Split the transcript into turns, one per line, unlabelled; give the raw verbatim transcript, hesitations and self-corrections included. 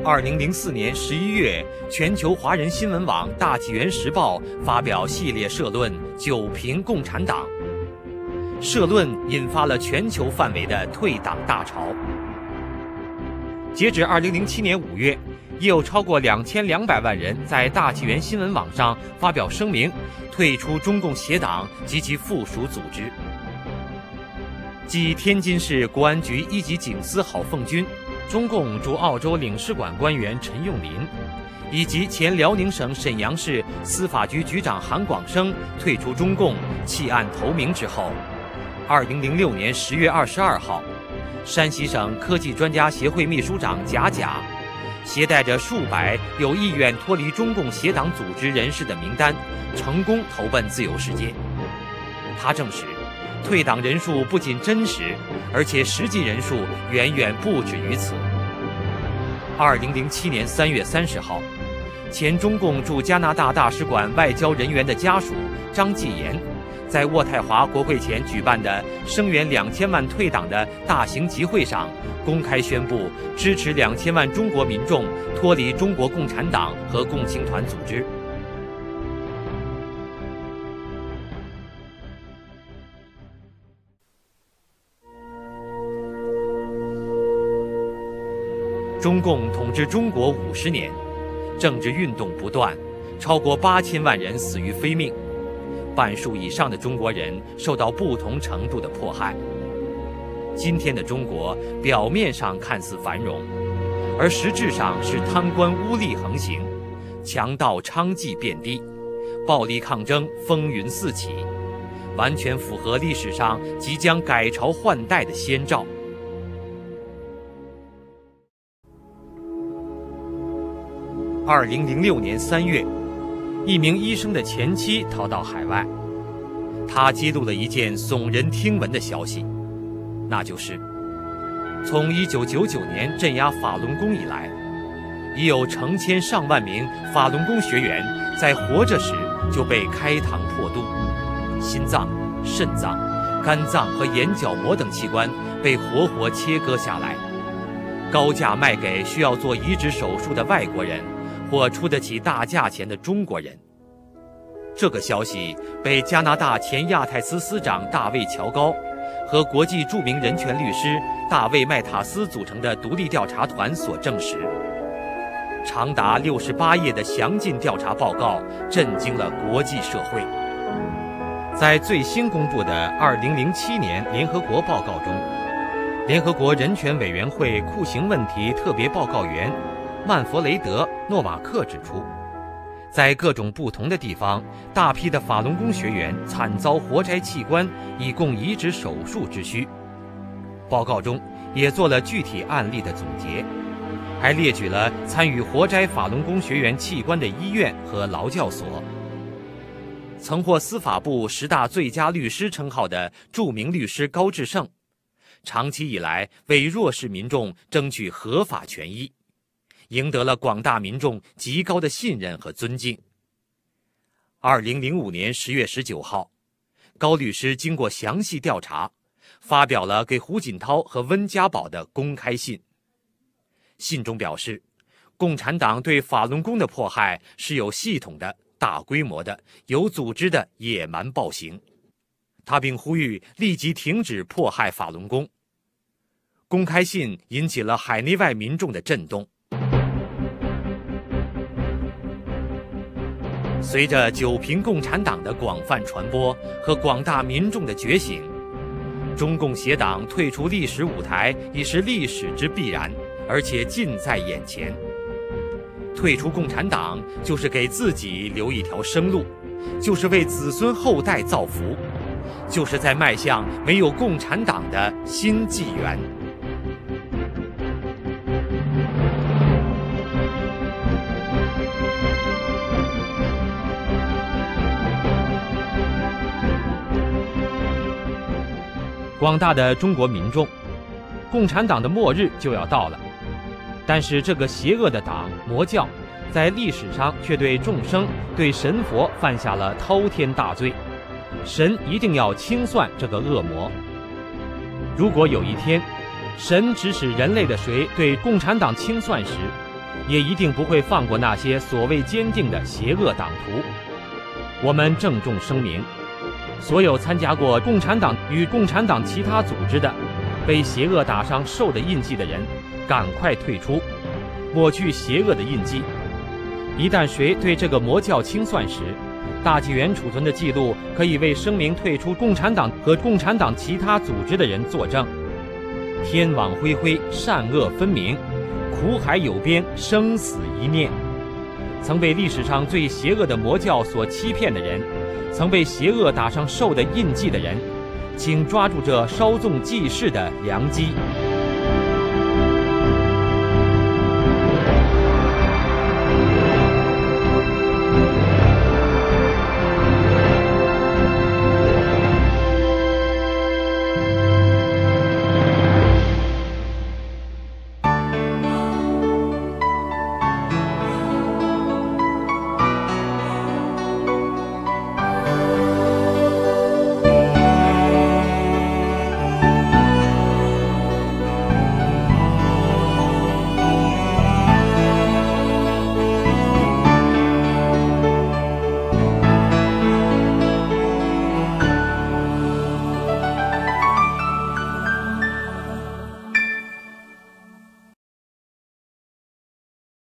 二零零四年十一月，全球华人新闻网《大纪元时报》发表系列社论《九评共产党》，社论引发了全球范围的退党大潮。截至二零零七年五月，已有超过两千两百万人在大纪元新闻网上发表声明，退出中共协党及其附属组织。继天津市国安局一级警司郝凤军、中共驻澳洲领事馆官员陈用林，以及前辽宁省沈阳市司法局局长韩广生退出中共弃暗投明之后，二零零六年十月二十二号，山西省科技专家协会秘书长贾甲携带着数百有意愿脱离中共协党组织人士的名单，成功投奔自由世界。他证实，退党人数不仅真实，而且实际人数远远不止于此。二零零七年三月三十号，前中共驻加拿大大使馆外交人员的家属张继言，在渥太华国会前举办的声援两千万退党的大型集会上，公开宣布支持两千万中国民众脱离中国共产党和共青团组织。中共统治中国五十年，政治运动不断，超过八千万人死于非命，半数以上的中国人受到不同程度的迫害。今天的中国表面上看似繁荣，而实质上是贪官污吏横行，强盗娼妓遍地，暴力抗争风云四起，完全符合历史上即将改朝换代的先兆。二零零六年三月，一名医生的前妻逃到海外，他揭露了一件耸人听闻的消息，那就是从一九九九年镇压法轮功以来，已有成千上万名法轮功学员在活着时就被开膛破肚，心脏、肾脏、肝脏和眼角膜等器官被活活切割下来，高价卖给需要做移植手术的外国人或出得起大价钱的中国人。这个消息被加拿大前亚太司司长大卫·乔高和国际著名人权律师大卫·麦塔斯组成的独立调查团所证实。长达六十八页的详尽调查报告震惊了国际社会。在最新公布的二零零七年联合国报告中，联合国人权委员会酷刑问题特别报告员曼弗雷德·诺瓦克指出，在各种不同的地方，大批的法轮功学员惨遭活摘器官以供移植手术之需。报告中也做了具体案例的总结，还列举了参与活摘法轮功学员器官的医院和劳教所。曾获司法部十大最佳律师称号的著名律师高志胜，长期以来为弱势民众争取合法权益，赢得了广大民众极高的信任和尊敬。二零零五年十月十九号，高律师经过详细调查，发表了给胡锦涛和温家宝的公开信。信中表示，共产党对法轮功的迫害是有系统的、大规模的、有组织的野蛮暴行。他并呼吁立即停止迫害法轮功。公开信引起了海内外民众的震动。随着九评共产党的广泛传播和广大民众的觉醒，中共协党退出历史舞台已是历史之必然，而且近在眼前。退出共产党就是给自己留一条生路，就是为子孙后代造福，就是在迈向没有共产党的新纪元。广大的中国民众，共产党的末日就要到了，但是这个邪恶的党魔教，在历史上却对众生、对神佛犯下了滔天大罪，神一定要清算这个恶魔。如果有一天，神指使人类的谁对共产党清算时， 也一定不会放过那些所谓坚定的邪恶党徒。我们郑重声明，所有参加过共产党与共产党其他组织的，被邪恶打上兽的印记的人，赶快退出，抹去邪恶的印记。一旦谁对这个魔教清算时，大纪元储存的记录可以为声明退出共产党和共产党其他组织的人作证。天网恢恢，善恶分明，苦海有边，生死一念。曾被历史上最邪恶的魔教所欺骗的人，曾被邪恶打上兽的印记的人，请抓住这稍纵即逝的良机。